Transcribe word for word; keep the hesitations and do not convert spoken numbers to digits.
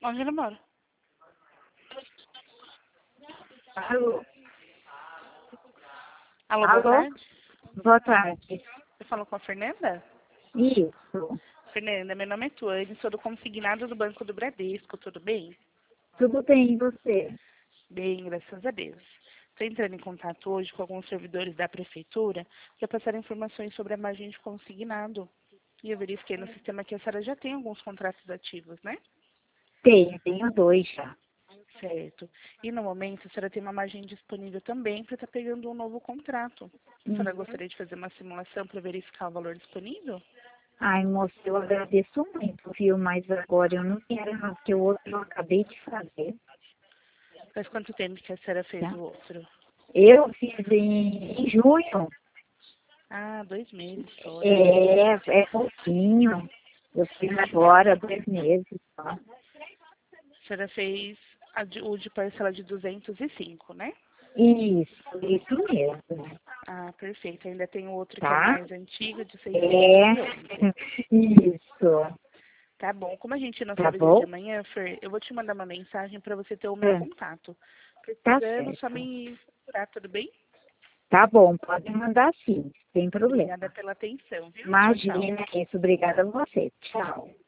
Onde ele mora? Alô? Alô, Alô? boa tarde. Boa tarde. Eu falo com a Fernanda? Isso. Fernanda, meu nome é Tuane, sou do consignado do Banco do Bradesco, tudo bem? Tudo bem, e você? Bem, graças a Deus. Estou entrando em contato hoje com alguns servidores da prefeitura para passar informações sobre a margem de consignado. E eu verifiquei no sistema que a senhora já tem alguns contratos ativos, né? Tenho, tenho dois já. Certo. E no momento a senhora tem uma margem disponível também para estar pegando um novo contrato. A senhora Uhum. gostaria de fazer uma simulação para verificar o valor disponível? Ai, moça, eu agradeço muito, viu? Mas agora eu não quero não, porque o outro eu acabei de fazer. Faz quanto tempo que a senhora fez Tá? o outro? Eu fiz em, em junho. Ah, dois meses só, né? É, é pouquinho. Eu fiz agora, dois meses só. A senhora fez a de- o de parcela de duzentos e cinco, né? Isso, isso mesmo. Ah, perfeito. Ainda tem o outro que é o Tá? mais antigo, de seiscentos É, e onze. isso. Tá bom. Como a gente não Tá sabe dia de bom? amanhã, Fer, eu vou te mandar uma mensagem para você ter o meu É, contato. tá Precisando, só certo. me procurar, tudo bem? Tá bom, pode mandar sim, sem Obrigada problema. pela atenção, viu? Tchau, tchau. Imagina isso, obrigada a você. Tchau.